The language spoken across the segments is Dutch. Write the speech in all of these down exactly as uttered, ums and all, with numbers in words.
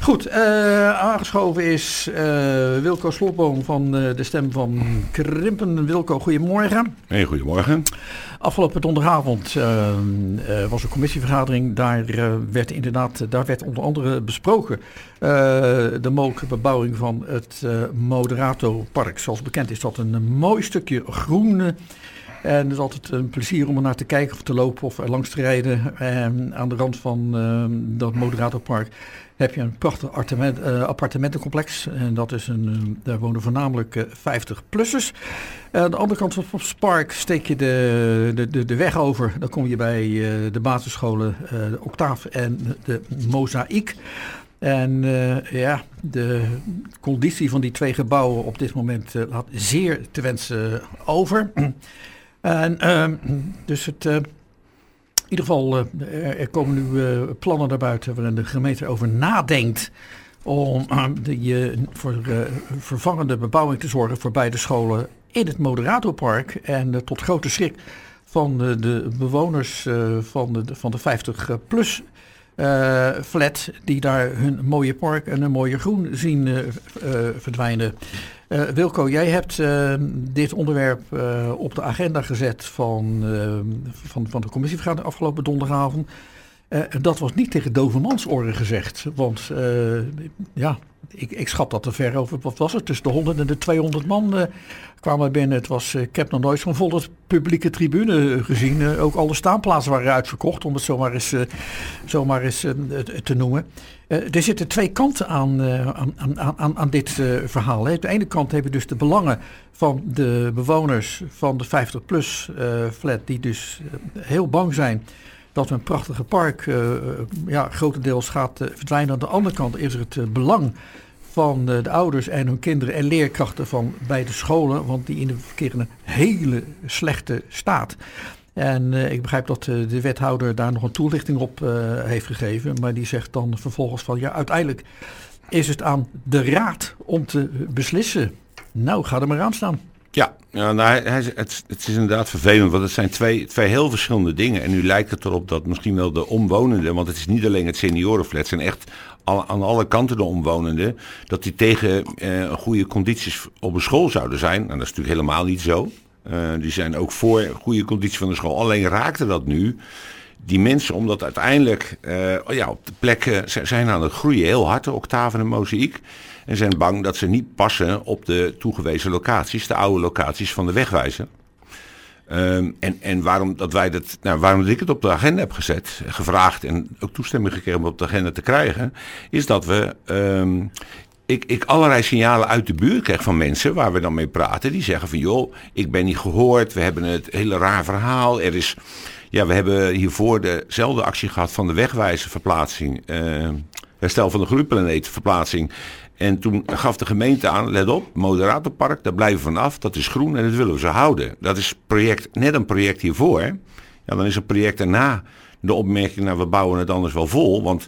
Goed, uh, aangeschoven is uh, Wilco Slotboom van uh, de Stem van Krimpen. Wilco, goedemorgen. Hey, goedemorgen. Afgelopen donderdagavond uh, uh, was een commissievergadering. Daar uh, werd inderdaad, daar werd onder andere besproken uh, de mogelijke bebouwing van het uh, Moderato Park. Zoals bekend is dat een mooi stukje groen. En het is altijd een plezier om er naar te kijken of te lopen of er langs te rijden. En aan de rand van uh, dat Moderato Park heb je een prachtig appartement, uh, appartementencomplex. En dat is een, uh, daar wonen voornamelijk uh, vijftig-plussers. Uh, aan de andere kant van het park steek je de, de, de, de weg over. Dan kom je bij uh, de basisscholen uh, de Octave en de Mozaïek. En uh, ja, de conditie van die twee gebouwen op dit moment uh, laat zeer te wensen over. En uh, dus het... Uh, In ieder geval, uh, er komen nu uh, plannen naar buiten waarin de gemeente over nadenkt om uh, de, uh, voor uh, vervangende bebouwing te zorgen voor beide scholen in het Moderato-park. En uh, tot grote schrik van uh, de bewoners uh, van de, van de vijftig-plus uh, flat die daar hun mooie park en een mooie groen zien uh, uh, verdwijnen. Uh, Wilco, jij hebt uh, dit onderwerp uh, op de agenda gezet van, uh, van, van de commissievergadering afgelopen donderdagavond. Uh, dat was niet tegen dovemansoren gezegd, want uh, ja, ik, ik schat dat er ver over, wat was het, tussen de honderd en de tweehonderd man uh, kwamen binnen. Het was, uh, ik heb nog nooit zo'n volle publieke tribune gezien. Uh, ook alle staanplaatsen waren uitverkocht, om het zomaar eens, uh, zomaar eens uh, te noemen. Uh, er zitten twee kanten aan, uh, aan, aan, aan, aan dit uh, verhaal. Hè. Aan de ene kant hebben we dus de belangen van de bewoners van de vijftig-plus uh, flat, die dus uh, heel bang zijn dat een prachtige park uh, ja, grotendeels gaat uh, verdwijnen. Aan de andere kant is er het uh, belang van uh, de ouders en hun kinderen en leerkrachten van beide scholen, want die in de verkeer in een hele slechte staat. En uh, ik begrijp dat uh, de wethouder daar nog een toelichting op uh, heeft gegeven, maar die zegt dan vervolgens van ja, uiteindelijk is het aan de raad om te beslissen. Nou, ga er maar aan staan. Ja, ja nou, hij, hij, het, het is inderdaad vervelend, want het zijn twee, twee heel verschillende dingen. En nu lijkt het erop dat misschien wel de omwonenden, want het is niet alleen het seniorenflat, het zijn echt al, aan alle kanten de omwonenden, dat die tegen uh, goede condities op een school zouden zijn. Nou, dat is natuurlijk helemaal niet zo. Uh, die zijn ook voor goede condities van de school. Alleen raakte dat nu die mensen, omdat uiteindelijk uh, ja, op de plekken zijn aan het groeien heel hard, de Octave en de Mozaïek. En zijn bang dat ze niet passen op de toegewezen locaties, de oude locaties van de wegwijzer. Um, en en waarom, dat wij dat, nou, waarom dat ik het op de agenda heb gezet, gevraagd en ook toestemming gekregen om op de agenda te krijgen, is dat we... Um, Ik, ik allerlei signalen uit de buurt krijg van mensen waar we dan mee praten. Die zeggen van joh, ik ben niet gehoord. We hebben het hele raar verhaal. Er is, ja, we hebben hiervoor dezelfde actie gehad van de wegwijzerverplaatsing. Uh, herstel van de groeiplaneetverplaatsing. En toen gaf de gemeente aan, let op, Moderato Park, daar blijven we vanaf. Dat is groen en dat willen we zo houden. Dat is project, net een project hiervoor. Hè? Ja, dan is een project daarna de opmerking, nou we bouwen het anders wel vol, want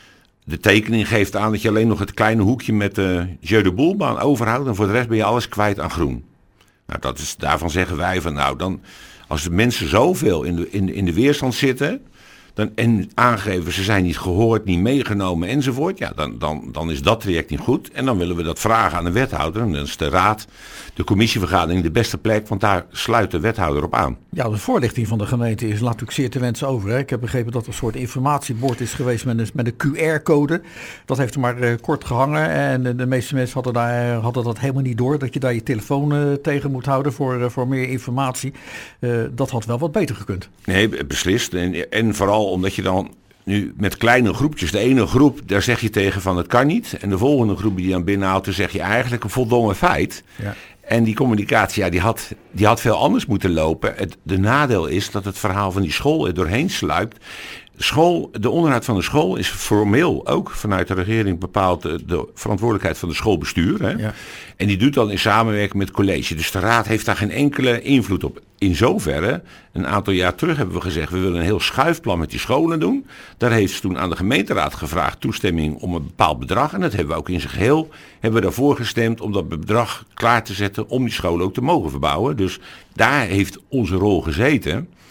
de tekening geeft aan dat je alleen nog het kleine hoekje met de Jeu de Boelbaan overhoudt en voor de rest ben je alles kwijt aan groen. Nou, dat is, daarvan zeggen wij van nou, dan, als de mensen zoveel in de, in, in de weerstand zitten dan, en aangeven ze zijn niet gehoord, niet meegenomen enzovoort, ja, dan, dan, dan is dat traject niet goed. En dan willen we dat vragen aan de wethouder. En dan is de raad, de commissievergadering de beste plek, want daar sluit de wethouder op aan. Ja, de voorlichting van de gemeente is natuurlijk zeer te wensen over. Hè. Ik heb begrepen dat er een soort informatiebord is geweest met een, met een Q R-code. Dat heeft er maar uh, kort gehangen en de, de meeste mensen hadden, daar, hadden dat helemaal niet door. Dat je daar je telefoon uh, tegen moet houden voor, uh, voor meer informatie. Uh, dat had wel wat beter gekund. Nee, beslist. En, en vooral omdat je dan nu met kleine groepjes, de ene groep, daar zeg je tegen van het kan niet. En de volgende groep die je dan binnenhoudt, dan zeg je eigenlijk een voldongen feit. Ja. En die communicatie, ja, die had, die had veel anders moeten lopen. Het, de nadeel is dat het verhaal van die school er doorheen sluipt. School, de onderhoud van de school is formeel ook vanuit de regering bepaald de, de verantwoordelijkheid van de schoolbestuur. Hè? Ja. En die doet dan in samenwerking met het college. Dus de raad heeft daar geen enkele invloed op. In zoverre, een aantal jaar terug hebben we gezegd, we willen een heel schuifplan met die scholen doen. Daar heeft ze toen aan de gemeenteraad gevraagd toestemming om een bepaald bedrag. En dat hebben we ook in zijn geheel, hebben we daarvoor gestemd om dat bedrag klaar te zetten om die scholen ook te mogen verbouwen. Dus daar heeft onze rol gezeten.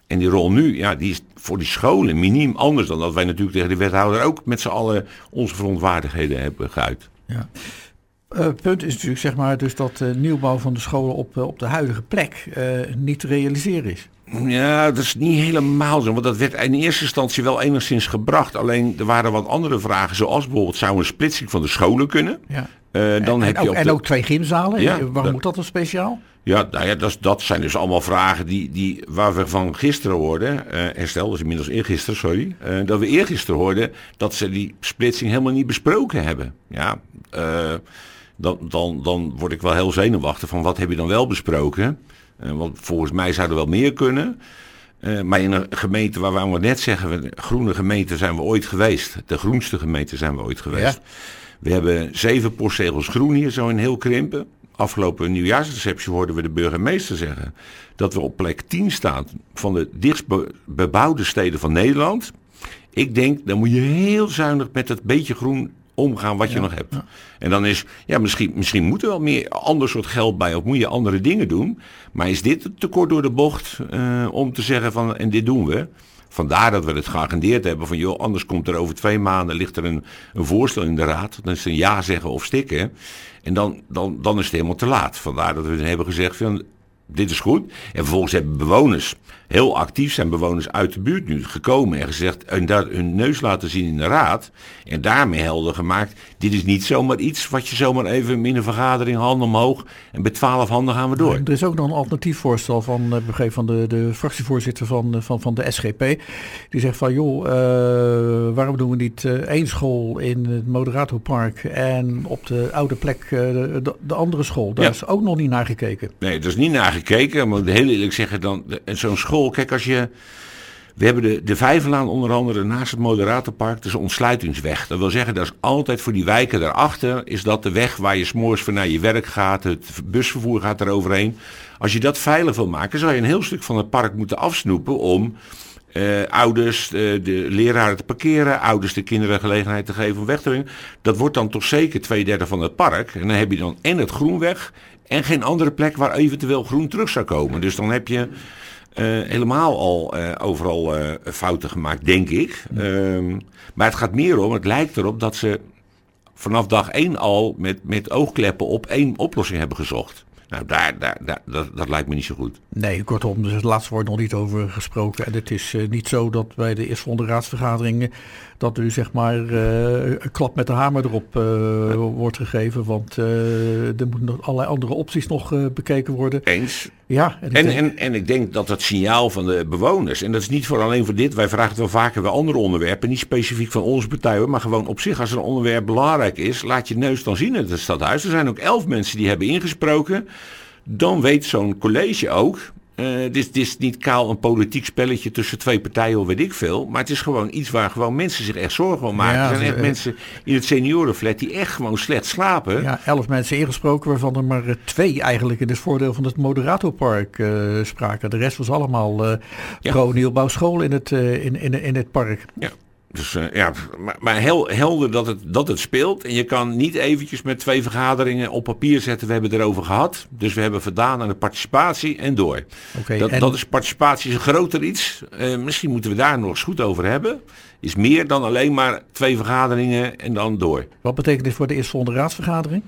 En die rol nu, ja, die is voor die scholen miniem anders dan dat wij natuurlijk tegen de wethouder ook met z'n allen onze verontwaardigheden hebben geuit. Ja. Het uh, punt is natuurlijk, zeg maar, dus dat de uh, nieuwbouw van de scholen op, uh, op de huidige plek uh, niet te realiseren is. Ja, dat is niet helemaal zo, want dat werd in eerste instantie wel enigszins gebracht. Alleen er waren wat andere vragen, zoals bijvoorbeeld zou een splitsing van de scholen kunnen. Ja. Uh, dan en, heb en, je ook, op en de... ook twee gymzalen. Ja, Waarom dat... moet dat dan speciaal? Ja, nou ja, dat, dat zijn dus allemaal vragen die, die, waar we van gisteren hoorden, uh, herstel, dus inmiddels eergisteren, sorry, uh, dat we eergisteren hoorden dat ze die splitsing helemaal niet besproken hebben. Ja, uh, dan, dan, dan word ik wel heel zenuwachtig van wat heb je dan wel besproken? Uh, want volgens mij zou er wel meer kunnen. Uh, maar in een gemeente waar we net zeggen, we, groene gemeente zijn we ooit geweest. De groenste gemeente zijn we ooit geweest. Ja. We hebben zeven postzegels groen hier zo in heel Krimpen. Afgelopen nieuwjaarsreceptie hoorden we de burgemeester zeggen dat we op plek tien staan van de dichtst be- bebouwde steden van Nederland. Ik denk, dan moet je heel zuinig met het beetje groen omgaan wat je ja, nog hebt. Ja. En dan is, ja, misschien, misschien moet er wel meer ander soort geld bij of moet je andere dingen doen. Maar is dit te kort door de bocht uh, om te zeggen van, en dit doen we. Vandaar dat we het geagendeerd hebben van, joh, anders komt er over twee maanden, ligt er een, een voorstel in de raad. Dan is het een ja zeggen of stikken. En dan, dan, dan is het helemaal te laat. Vandaar dat we hebben gezegd van, dit is goed. En vervolgens hebben bewoners, heel actief zijn bewoners uit de buurt nu gekomen en gezegd, en daar hun neus laten zien in de raad. En daarmee helder gemaakt, dit is niet zomaar iets wat je zomaar even in een vergadering handen omhoog en bij twaalf handen gaan we door. Er is ook nog een alternatief voorstel van, begreep van de, de fractievoorzitter van, van, van de S G P. Die zegt van, joh, uh, waarom doen we niet uh, één school in het Moderatorpark en op de oude plek uh, de, de andere school? Daar ja. is ook nog niet naar gekeken. Nee, dat is niet naar gekeken, maar heel eerlijk zeggen, dan zo'n school, kijk, als je, we hebben de, de Vijverlaan onder andere naast het Moderatorpark, dat is een ontsluitingsweg. Dat wil zeggen, dat is altijd voor die wijken daarachter, is dat de weg waar je 's morgens voor naar je werk gaat, het busvervoer gaat eroverheen. Als je dat veilig wil maken, zou je een heel stuk van het park moeten afsnoepen om uh, ouders, uh, de leraren te parkeren, ouders de kinderen gelegenheid te geven om weg te brengen. Dat wordt dan toch zeker twee derde van het park. En dan heb je dan en het groen weg en geen andere plek waar eventueel groen terug zou komen. Dus dan heb je uh, helemaal al uh, overal uh, fouten gemaakt, denk ik. Um, maar het gaat meer om, het lijkt erop dat ze vanaf dag één al met, met oogkleppen op één oplossing hebben gezocht. Nou, daar, daar, daar, dat, dat lijkt me niet zo goed. Nee, kortom, dus het laatste wordt nog niet over gesproken. En het is uh, niet zo dat bij de eerstvolgende raadsvergaderingen dat er zeg maar uh, een klap met de hamer erop uh, ja. wordt gegeven. Want uh, er moeten nog allerlei andere opties nog uh, bekeken worden. Eens. Ja, en, en, denk... en, en ik denk dat het signaal van de bewoners, en dat is niet voor alleen voor dit, wij vragen het wel vaker bij andere onderwerpen, niet specifiek van onze partij, maar gewoon op zich als een onderwerp belangrijk is, laat je neus dan zien in het stadhuis. Er zijn ook elf mensen die hebben ingesproken. Dan weet zo'n college ook, uh, dit, dit is niet kaal een politiek spelletje tussen twee partijen of weet ik veel, maar het is gewoon iets waar gewoon mensen zich echt zorgen om maken. Ja, er zijn echt uh, mensen in het seniorenflat die echt gewoon slecht slapen. Ja, elf mensen ingesproken, waarvan er maar uh, twee eigenlijk in het voordeel van het Moderatorpark uh, spraken. De rest was allemaal uh, ja. pro-nieuwbouwschool in het, uh, in, in, in het park. Ja. Dus uh, ja, maar, maar heel helder dat het, dat het speelt. En je kan niet eventjes met twee vergaderingen op papier zetten. We hebben het erover gehad. Dus we hebben voldaan aan de participatie en door. Okay, dat, en... dat is participatie is een groter iets. Uh, misschien moeten we daar nog eens goed over hebben. Is meer dan alleen maar twee vergaderingen en dan door. Wat betekent dit voor de eerstvolgende raadsvergadering?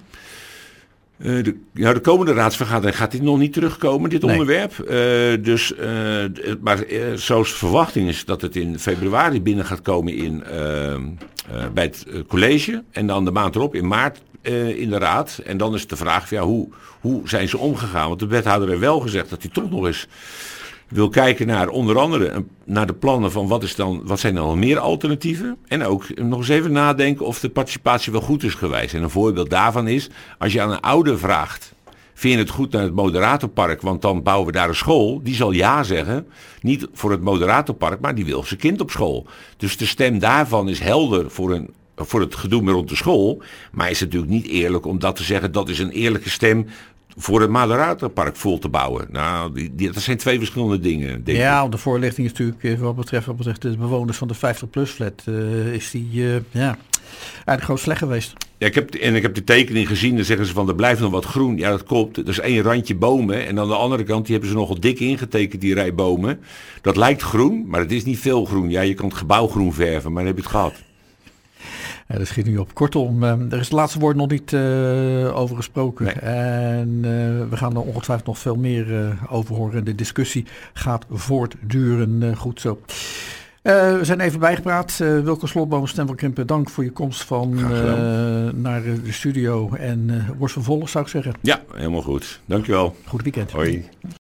Uh, de, ja, de komende raadsvergadering gaat dit nog niet terugkomen, dit nee. onderwerp. Uh, dus, uh, maar uh, zoals de verwachting is dat het in februari binnen gaat komen in, uh, uh, bij het uh, college. En dan de maand erop in maart uh, in de raad. En dan is de vraag, ja, hoe, hoe zijn ze omgegaan? Want de wethouder heeft wel gezegd dat hij toch nog eens wil kijken naar onder andere naar de plannen van wat, is dan, wat zijn er al meer alternatieven. En ook nog eens even nadenken of de participatie wel goed is geweest. En een voorbeeld daarvan is, als je aan een ouder vraagt, vind je het goed naar het Moderatorpark, want dan bouwen we daar een school. Die zal ja zeggen, niet voor het Moderatorpark, maar die wil zijn kind op school. Dus de stem daarvan is helder voor een voor het gedoe rond de school. Maar is het natuurlijk niet eerlijk om dat te zeggen, dat is een eerlijke stem voor het Moderatorpark vol te bouwen. Nou, die, die, dat zijn twee verschillende dingen, denk ja, ik. De voorlichting is natuurlijk, wat betreft, wat betreft de bewoners van de vijftig plus flat, uh, is die, uh, ja, Eigenlijk gewoon slecht geweest. Ja, ik heb, en ik heb de tekening gezien, dan zeggen ze van er blijft nog wat groen. Ja, dat klopt. Er is één randje bomen en aan de andere kant die hebben ze nogal dik ingetekend, die rij bomen. Dat lijkt groen, maar het is niet veel groen. Ja, je kan het gebouw groen verven, maar dan heb je het gehad. Ja, dat schiet nu op. Kortom, uh, er is het laatste woord nog niet uh, over gesproken. Nee. En uh, we gaan er ongetwijfeld nog veel meer uh, over horen. De discussie gaat voortduren. Uh, goed zo. Uh, we zijn even bijgepraat. Uh, Wilco Slotboom, Stem van Krimpen, dank voor je komst van uh, naar de studio. En uh, wordt vervolgd, zou ik zeggen. Ja, helemaal goed. Dankjewel. Goed weekend. Hoi.